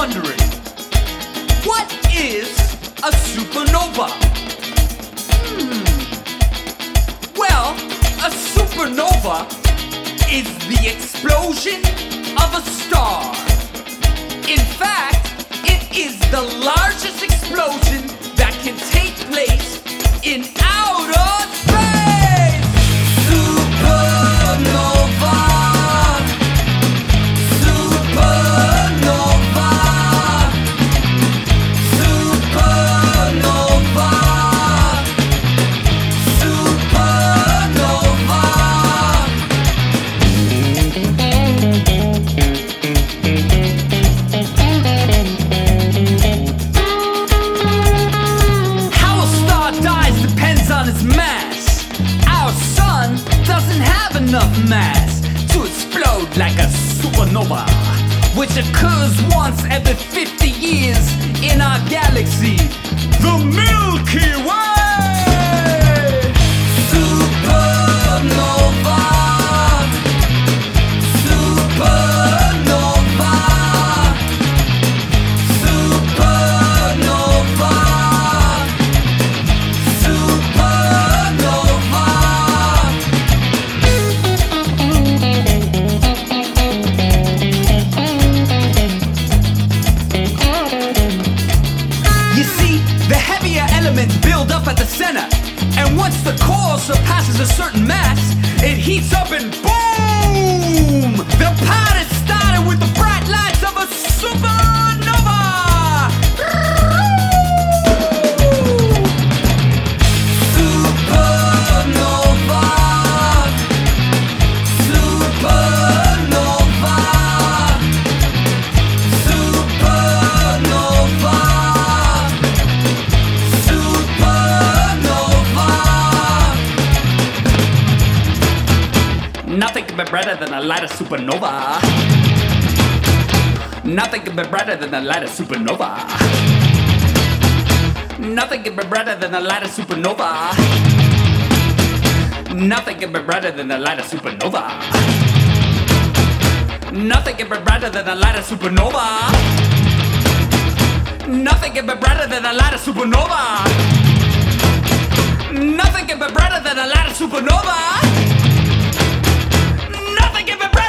wondering, what is a supernova? Well, a supernova is the explosion of a star. In fact, it is the largest explosion that can take place in outer space. Supernova. Supernova. Supernova. Supernova. How a star dies depends on its mass. Our sun doesn't have enough mass to explode like a supernova, which occurs once every 50 years in our galaxy, the Milky Way. Supernova. Supernova. Supernova. Supernova. You see, the heavier elements build up at the center, and once the core surpasses a certain mass, it heats up and boom! The party started with the bright lights of a supernova! Supernova. Supernova. Supernova. Supernova. Nothing can be brighter than a light of supernova. Nothing can be brighter than a light of supernova. Nothing can be brighter than a light of supernova. Nothing can be brighter than a light of supernova. Nothing can be brighter than a light of supernova. Nothing can be brighter than a light of supernova. Nothing can be brighter than a light of supernova. Nothing can be brighter.